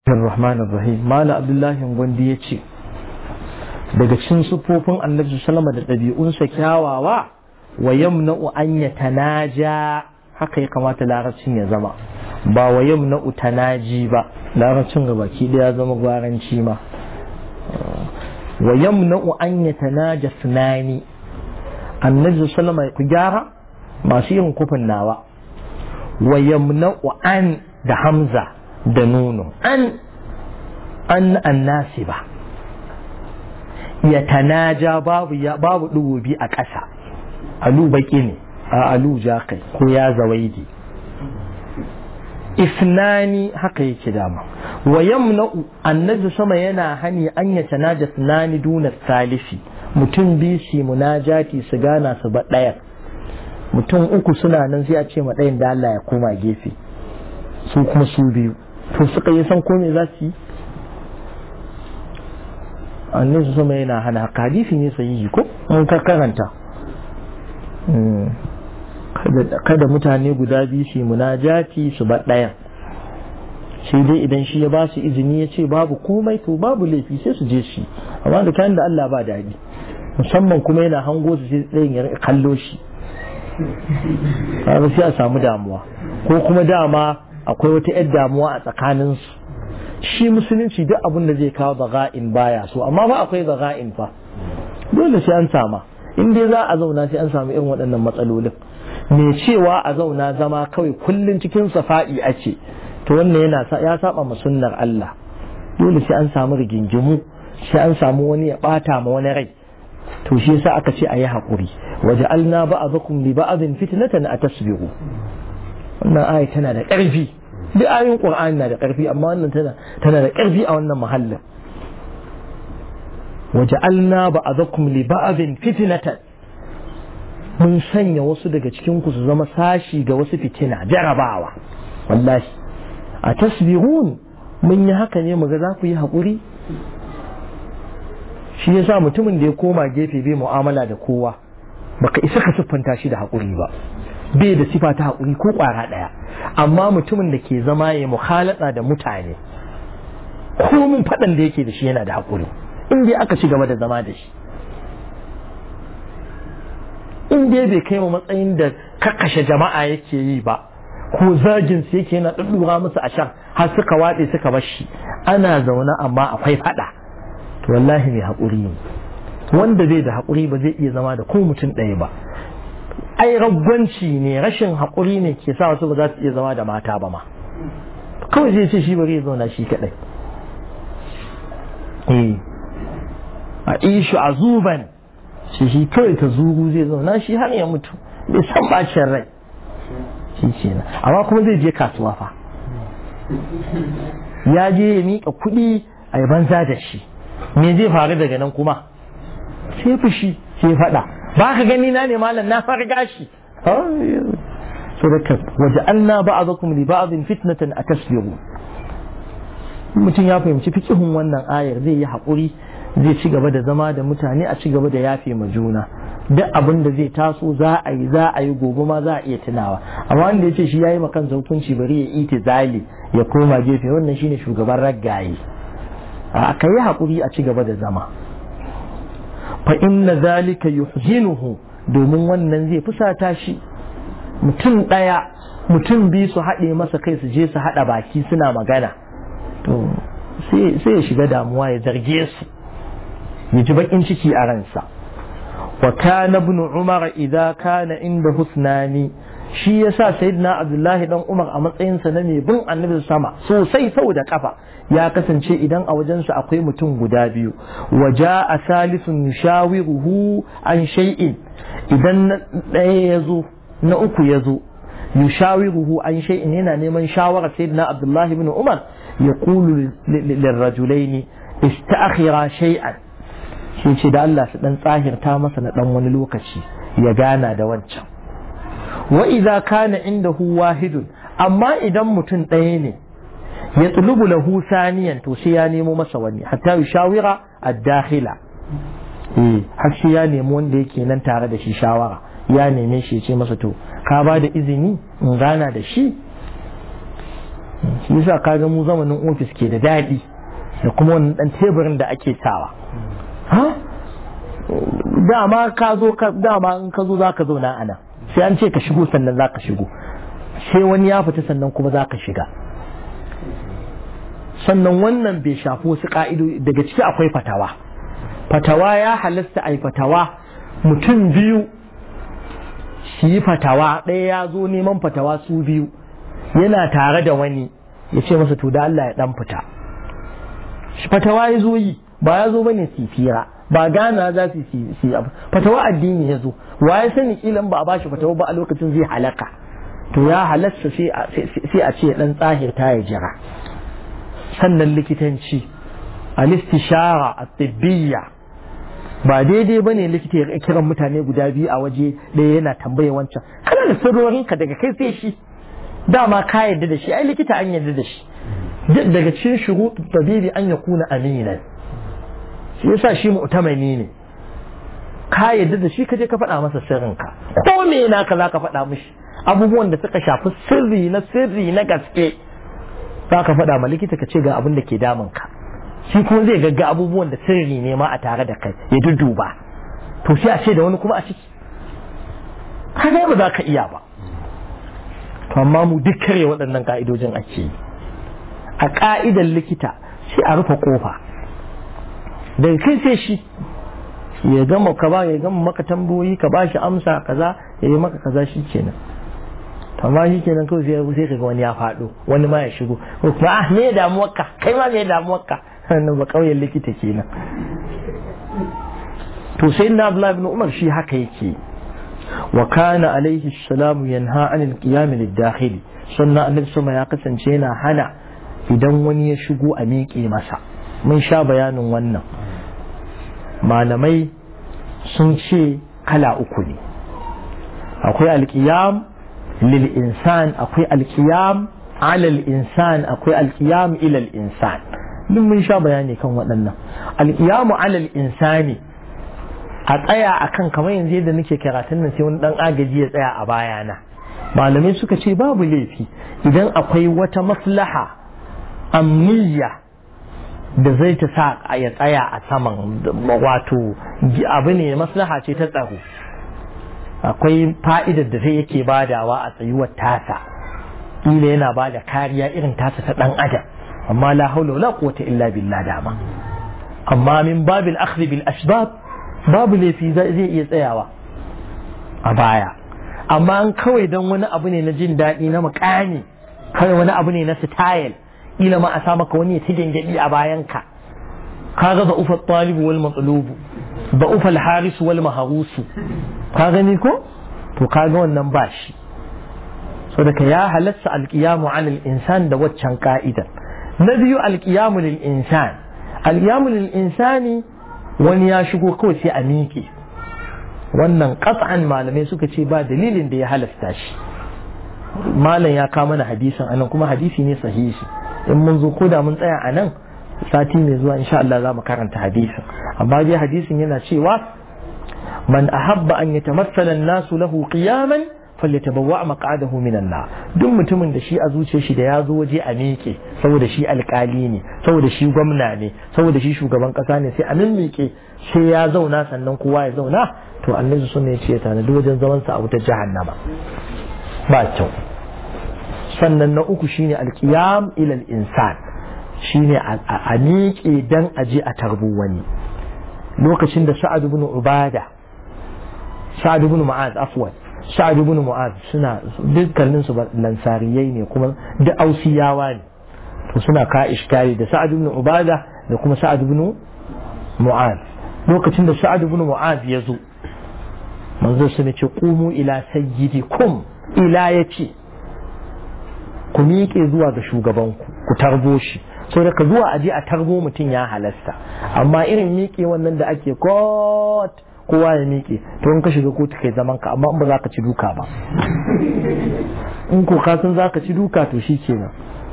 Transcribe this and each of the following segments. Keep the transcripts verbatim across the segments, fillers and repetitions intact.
الرحمن الرحيم مال عبد الله gondi ya ce daga cikin sufofin annabi sallama da ɗabi'unsa kyawawa wa yamna'u an yatanaja haka ya kamata larabcin ya zama ba wa yamna'u tanaji ba larabcin ga baki da ya zama gwaranci ma wa yamna'u an yatanaja sunani annabi sallama ku gyara masu yin kufin nawa wa yamna'u an da hamza da nuno an an annasi ba ya tanaja babu ya babu dububi a ƙasa alu baki ne a alu jakai ko ya zawaidi isnani haka yake dama wa yamna'u annabi sama yana hani an ya tanaja sunani duna salisi mutum biyu shi munajati su gana su ba ɗaya mutum uku suna nan sai a ce ma ɗayan da Allah ya koma gefe su kuma su biyu to suka yi san kome za su yi annabi sama yana hana hadisi ne sahihi ko mun ka karanta kada mutane guda biyu su munajati su ba ɗayan sai dai idan shi ya ba su izini ya ce babu komai to babu laifi sai su je shi amma da kayan da Allah ba daɗi musamman kuma yana hango su sai ɗayan ya kallo shi kaga sai a samu damuwa ko kuma dama akwai wata yar damuwa a tsakaninsu shi musulunci duk abin da zai kawo baga'in baya so amma ba akwai baga'in fa dole sai an sama in dai za a zauna sai an samu irin waɗannan matsalolin me cewa a zauna zama kawai kullun cikin safa'i a ce to wannan yana ya saba ma sunnar Allah dole sai an samu rigingimu sai an samu wani ya bata ma wani rai to shi yasa aka ce ayi hakuri waja'alna ba'dakum li ba'din fitnatan atasbihu wannan aya tana da ƙarfi duk ayoyin Qur'ani na da ƙarfi amma wannan tana tana da ƙarfi a wannan mahallin waja'alna ba'dakum li ba'din fitnatan mun sanya wasu daga cikin ku su zama sashi ga wasu fitina jarabawa wallahi a tasbihun mun yi haka ne muga za ku yi haƙuri shi yasa mutumin da ya koma gefe bai mu'amala da kowa baka isa ka siffanta shi da haƙuri ba bai da sifa ta haƙuri ko ƙwara ɗaya amma mutumin da ke zama ya mukhalata da mutane komin faɗan da yake da shi yana da haƙuri in dai aka ci gaba da zama da shi in dai bai kai mu matsayin da kakkashe jama'a yake yi ba ko zagin su yake yana ɗuɗɗura musu a shan har suka watse suka bar shi ana zaune amma akwai faɗa to wallahi mai haƙuri ne wanda bai da haƙuri ba zai iya zama da ko mutum ɗaya ba ai ragwanci ne rashin haƙuri ne ke sa wasu ba za su iya zama da mata ba ma kawai zai ce shi bari ya zauna shi kaɗai eh a ishu a zuban shi shi kawai ta zuru zai zauna shi har ya mutu bai san bacin rai shi ce na amma kuma zai je kasuwa fa ya je ya miƙa kuɗi a yi banza da shi me zai faru daga nan kuma sai fushi sai faɗa ba ka gani na ne malam na farga shi so da kan waje an na ba'azakum li ba'adin fitnatan a tasbiru mutum ya fahimci fikihun wannan ayar zai yi haƙuri zai ci gaba da zama da mutane a ci gaba da yafe ma juna duk abin da zai taso za a yi za a yi gobe ma za a iya tunawa amma wanda ya ce shi ya yi makan hukunci bari ya iti zali ya koma gefe wannan shine shugaban raggaye a ka yi haƙuri a ci gaba da zama fa inna zalika yuhzinuhu domin wannan zai fusata shi mutum ɗaya mutum biyu su haɗe masa kai su je su haɗa baki suna magana to sai ya shiga damuwa ya zarge su ya ji bakin ciki a ransa wa kana ibn umar idza kana inda husnani shi yasa sayyidina abdullahi dan umar a matsayinsa na mai bin annabi sama sosai sau da kafa ya kasance idan a wajensa akwai mutum guda biyu waja a salisun yushawiruhu an shay'in idan ɗaya ya zo na uku ya zo yushawiruhu an shay'in yana neman shawarar sayyidina abdullahi ibn umar ya qulu lirrajulaini ista'khira shay'an shi ce da Allah su dan tsahirta masa na dan wani lokaci ya gana da wancan wa idza kana indahu wahidun amma idan mutum ɗaya ne ya tulubu lahu saniyan to sai ya nemo masa wani hatta yushawira ad-dakhila eh har sai ya nemo wanda yake nan tare da shi shawara ya neme shi ya ce masa to ka ba da izini in gana da shi shi yasa kaga mu zamanin ofis ke da daɗi da kuma wannan dan teburin da ake sawa ha dama ka zo ka dama in ka zo zaka zauna ana sai an ce ka shigo sannan zaka shigo sai wani ya fita sannan kuma zaka shiga sannan wannan bai shafi wasu ka'ido daga ciki akwai fatawa fatawa ya halasta ai fatawa mutum biyu shi yi fatawa ɗaya ya zo neman fatawa su biyu yana tare da wani ya ce masa to da Allah ya dan fita fatawa ya zo yi ba ya zo bane su fira ba gana za su yi abu fatawa addini ya zo wa ya sani kilan ba a bashi fatawa ba a lokacin zai halaka to ya halasta sai a ce dan tsahir ta ya jira sannan likitanci al-istishara at-tibbiyya ba daidai bane likita ya kiran mutane guda biyu a waje ɗaya yana tambaye wancan kana da sirrorinka daga kai sai shi dama ka yarda da shi ai likita an yarda da shi daga cikin shuruɗu tabibi an yakuna aminan shi yasa shi mu'tamani ne ka yarda da shi kaje ka faɗa masa sirrinka ko me naka zaka faɗa mishi abubuwan da suka shafi sirri na sirri na gaske zaka faɗa ma likita ka ce ga abin da ke damun ka shi kuma zai gagga abubuwan da sirri ne ma a tare da kai ya dudduba to sai a ce da wani kuma a ciki kaga ba za ka iya ba to amma mu duk kare waɗannan ka'idojin ake yi a ka'idar likita sai a rufe kofa daga kai sai shi ya gama ka ba ya gama maka tambayoyi ka ba shi amsa kaza ya yi maka kaza shi kenan amma shi kenan kawai sai sai kaga wani ya faɗo wani ma ya shigo ko kuma ah me damuwarka kai ma me damuwarka nan ba kauyen likita kenan to sai na Abdullah ibn Umar shi haka yake wa kana alaihi salamu yanha anil qiyam lid-dakhili sannan annabi sama ya kasance yana hana idan wani ya shigo a miƙe masa mun sha bayanin wannan malamai sun ce kala uku ne akwai alqiyam lil insan akwai alqiyam ala al insan akwai alqiyam ila al insan duk mun sha bayani kan waɗannan alqiyamu ala al insani a tsaya akan kamar yanzu yadda nake karatun nan sai wani dan agaji ya tsaya a bayana malamai suka ce babu laifi idan akwai wata maslaha amniya da zai ta sa ya tsaya a saman wato abu ne maslaha ce ta tsaro akwai fa'idar da zai yake badawa a tsayuwar tasa ila yana bada kariya irin tasa ta dan adam amma la haula wala quwwata illa billah dama amma min babil akhdh bil asbab babu laifi zai iya tsayawa a baya amma an kawai don wani abu ne na jin daɗi na makani kawai wani abu ne na style ila ma a sa maka wani ya ta gangadi a bayanka kaga da ufa talibu wal matlubu da ufa al haris wal maharusu ka gani ko to kaga wannan ba shi so daga ya halatta alqiyamu ala al insan da waccan ka'ida na biyu alqiyamu lil insan alqiyamu lil insani wani ya shigo kawai sai a miƙe wannan qat'an malamai suka ce ba dalilin da ya halasta shi malam ya kawo mana hadisin anan kuma hadisi ne sahihi in mun zo koda mun tsaya anan sati mai zuwa insha Allah za mu karanta hadisin amma dai hadisin yana cewa man ahabba an yatamassala an-nasu lahu qiyaman falyatabawwa maq'adahu minan nar duk mutumin da shi a zuciyar shi da ya zo waje a miƙe saboda shi alƙali ne saboda shi gwamna ne saboda shi shugaban ƙasa ne sai a miƙe sai ya zauna sannan kowa ya zauna to annabi sunne ya ce ta na wajen zaman sa a wutar jahannama ba kyau sannan na uku shine alqiyam ila al-insan shine a miƙe dan aje a tarbu wani lokacin da Sa'ad ibn Ubada Sa'ad ibn Mu'az afwan Sa'ad ibn Mu'az suna dukkanin su lansariyai ne kuma da ausiyawa ne to suna ka iskari da Sa'ad ibn Ubada da kuma Sa'ad ibn Mu'az lokacin da Sa'ad ibn Mu'az ya zo manzo sun ce qumu ila sayyidikum ila yace ku miƙe zuwa ga shugabanku ku tarbo shi so da ka zuwa aje a tarbo mutum ya halasta amma irin miƙe wannan da ake kot kowa ya miƙe to in ka shiga kotu kai zaman ka amma in ba za ka ci duka ba in ko ka san za ka ci duka to shi kenan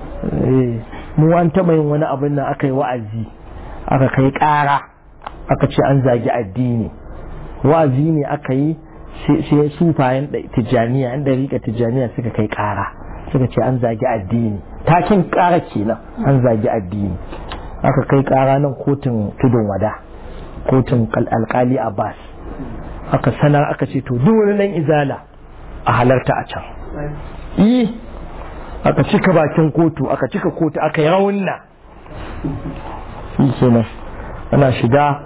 mu an taɓa yin wani abin nan aka yi wa'azi aka kai ƙara aka ce an zagi addini wa'azi ne aka yi sai sufayen tijjaniya yan dariƙa tijjaniya suka kai ƙara suka ce an zagi addini takin ƙara kenan an zagi addini. Aka kai ƙara nan kotun tudun wada, kotun alƙali Abbas, aka sanar aka ce to duk wani nan izala a halarta a can. Yi aka cika bakin kotu, aka cika kotu, aka yi raunna. Shi kenan ana shiga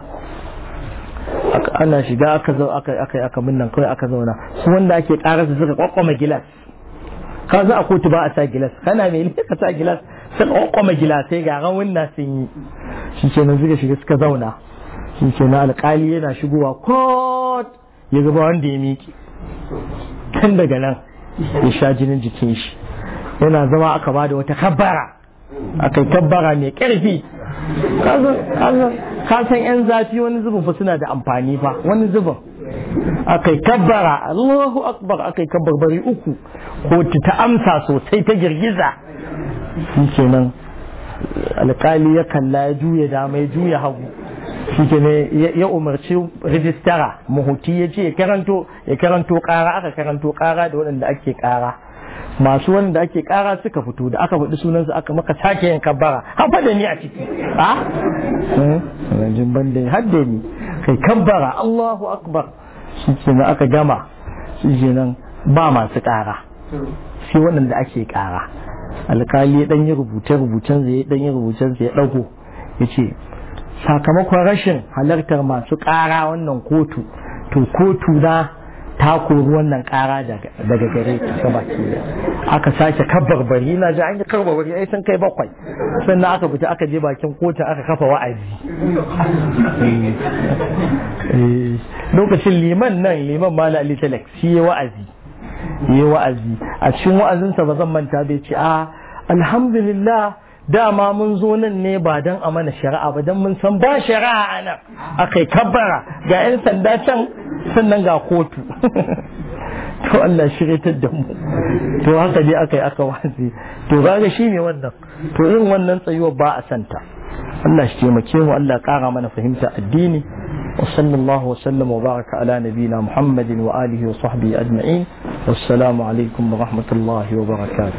ana shiga aka zo aka aka aka minnan kawai aka zauna. Su wanda ake ƙara su suka kwakwama gilas. Ka za a kotu ba a sa gilas, kana mai ka sa gilas sun kwakwama gilasai ga raunna sun yi. Shi kenan suka shiga suka zauna. Shi kenan alƙali yana shigowa kot ya gaba wanda ya miƙe. Kan daga nan ya sha jinin jikin shi. Yana zama aka bada wata kabbara, aka yi kabbara mai ƙarfi. Ka san yan zafi wani zubin fa suna da amfani fa, wani zubin aka yi kabbara, Allahu akbar, aka yi kabbarbari uku, kotu ta amsa sosai ta girgiza. Shi kenan alƙali ya kalla ya juya dama ya juya hagu. Shi kenan ya umarci rijistara mahuti ya ce ya karanto ya karanto ƙara, aka karanto ƙara da waɗanda ake ƙara. Masu wanda ake ƙara suka fito, da aka faɗi sunansu aka maka sake yin kabbara, hafa da ni a ciki a rajin banda hadda ni kai kabbara Allahu akbar. Shi kenan aka gama, shi kenan ba masu ƙara sai waɗanda ake ƙara. Alƙali ya ɗan yi rubuce-rubucen zai ɗan yi rubucen zai ɗago ya ce sakamakon rashin halartar masu ƙara wannan kotu, to kotu na ta kori wannan ƙara daga gare ta baki. Aka sake kabbarbari, ina ji an yi kabbarbari ai sun kai bakwai, sannan aka fita aka je bakin kotu aka kafa wa'azi. Lokacin liman nan liman Malam Ali Talak shi ya wa'azi, ya wa'azi a cikin wa'azinsa ba zan manta bai ce a alhamdulillah dama mun zo nan ne ba don a mana shari'a ba, don mun san ba shari'a a nan. Aka yi kabbara ga 'yan sanda can sannan ga kotu. To Allah shiryatar da mu. To haka dai aka yi aka wasi. To gaga shi ne wannan. To irin wannan tsayuwar ba a santa. Allah shi taimake mu, Allah ƙara mana fahimta addini. Wa sallallahu wa sallam wa baraka ala nabiyina Muhammadin wa alihi wa sahbihi ajma'in. Wassalamu alaikum wa rahmatullahi wa barakatuh.